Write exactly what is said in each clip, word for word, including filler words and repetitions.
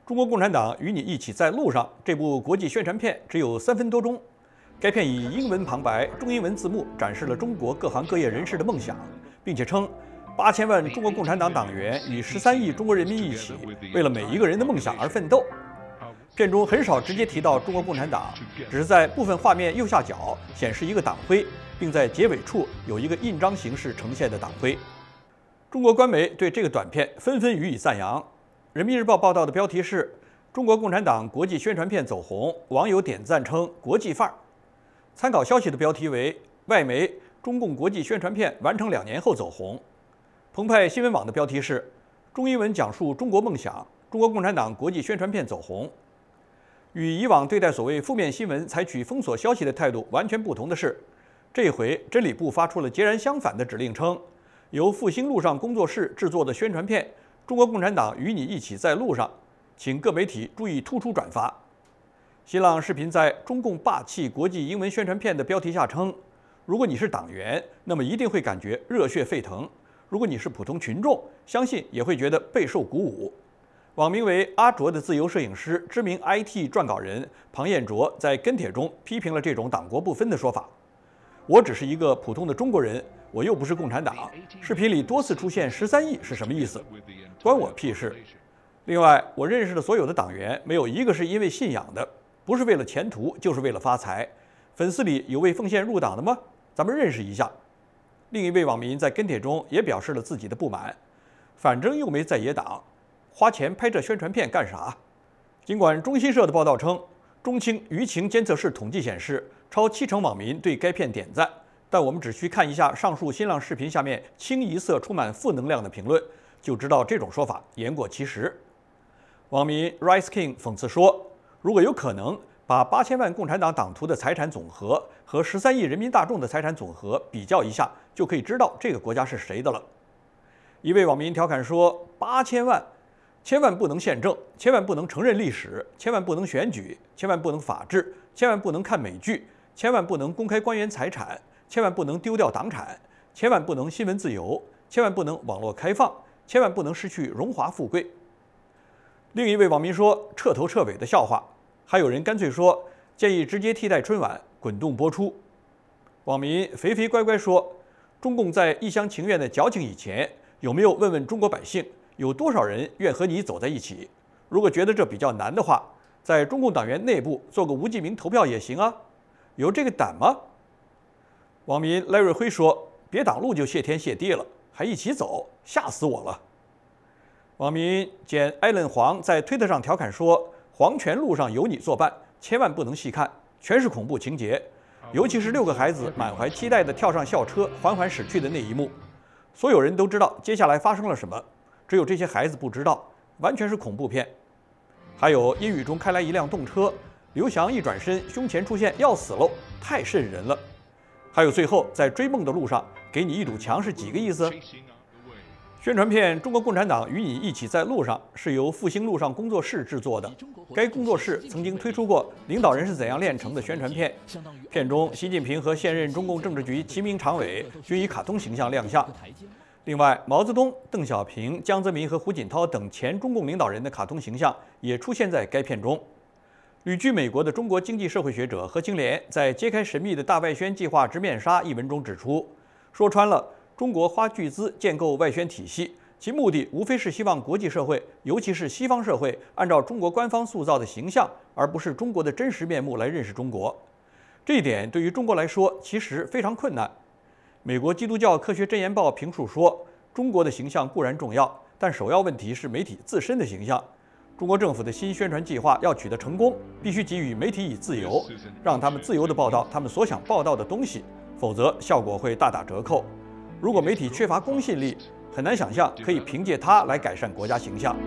中国共产党与你一起在路上》这部国际宣传片只有三分多钟。该片以英文旁白、中英文字幕展示了中国各行各业人士的梦想，并且称八千万中国共产党党员与十三亿中国人民一起，为了每一个人的梦想而奋斗。片中很少直接提到中国共产党，只是在部分画面右下角显示一个党徽，并在结尾处有一个印章形式呈现的党徽。中国官媒对这个短片纷纷予以赞扬。人民日报报道的标题是“中国共产党国际宣传片走红”，网友点赞称“国际范儿”。参考消息的标题为“外媒中共国际宣传片完成两年后走红”。澎湃新闻网的标题是“中英文讲述中国梦想，中国共产党国际宣传片走红”。与以往对待所谓负面新闻采取封锁消息的态度完全不同的是，这回真理部发出了截然相反的指令，称由复兴路上工作室制作的宣传片《中国共产党与你一起在路上》，请各媒体注意突出转发。新浪视频在“中共霸气国际英文宣传片”的标题下称，如果你是党员，那么一定会感觉热血沸腾；如果你是普通群众，相信也会觉得备受鼓舞。网名为阿卓的自由摄影师、知名 I T 撰稿人庞彦卓在跟帖中批评了这种党国不分的说法。我只是一个普通的中国人，我又不是共产党。视频里多次出现十三亿是什么意思？关我屁事！另外，我认识的所有的党员，没有一个是因为信仰的，不是为了前途，就是为了发财。粉丝里有为奉献入党的吗？咱们认识一下。另一位网民在跟帖中也表示了自己的不满，反正又没在野党，花钱拍这宣传片干啥？尽管中新社的报道称，中青舆情监测室统计显示，超七成网民对该片点赞，但我们只需看一下上述新浪视频下面清一色充满负能量的评论，就知道这种说法言过其实。网民 Rice King 讽刺说，如果有可能把八千万共产党党徒的财产总和和十三亿人民大众的财产总和比较一下，就可以知道这个国家是谁的了。一位网民调侃说，八千万千万不能宪政，千万不能承认历史，千万不能选举，千万不能法治，千万不能看美剧，千万不能公开官员财产，千万不能丢掉党产，千万不能新闻自由，千万不能网络开放，千万不能失去荣华富贵。另一位网民说，彻头彻尾的笑话。还有人干脆说，建议直接替代春晚滚动播出。网民肥肥乖乖说，中共在一厢情愿的矫情以前，有没有问问中国百姓，有多少人愿和你走在一起？如果觉得这比较难的话，在中共党员内部做个无记名投票也行啊，有这个胆吗？网民赖瑞辉说，别挡路就谢天谢地了，还一起走，吓死我了。网民简艾伦黄在推特上调侃说，黄泉路上有你作伴，千万不能细看，全是恐怖情节，尤其是六个孩子满怀期待地跳上校车缓缓驶去的那一幕，所有人都知道接下来发生了什么，只有这些孩子不知道，完全是恐怖片。还有阴雨中开来一辆动车，刘翔一转身，胸前出现要死喽，太瘆人了。还有最后在追梦的路上给你一堵墙是几个意思？宣传片《中国共产党与你一起在路上》是由复兴路上工作室制作的。该工作室曾经推出过《领导人是怎样炼成的》宣传片，片中习近平和现任中共政治局提名常委均以卡通形象亮相。另外，毛泽东、邓小平、江泽民和胡锦涛等前中共领导人的卡通形象也出现在该片中。旅居美国的中国经济社会学者何清莲在《揭开神秘的大外宣计划之面纱》一文中指出，说穿了，中国花巨资建构外宣体系，其目的无非是希望国际社会，尤其是西方社会，按照中国官方塑造的形象，而不是中国的真实面目来认识中国。这一点对于中国来说其实非常困难。美国基督教科学箴言报评述说，中国的形象固然重要，但首要问题是媒体自身的形象。中国政府的新宣传计划要取得成功，必须给予媒体以自由，让他们自由地报道他们所想报道的东西，否则效果会大打折扣。如果媒体缺乏公信力，很难想象可以凭借它来改善国家形象。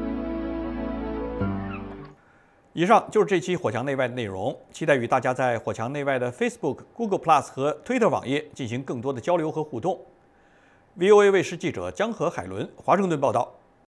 以上就是这期火墙内外的内容，期待与大家在火墙内外的 Facebook、Google Plus 和 Twitter 网页进行更多的交流和互动。V O A 卫视记者江河海伦华盛顿报道。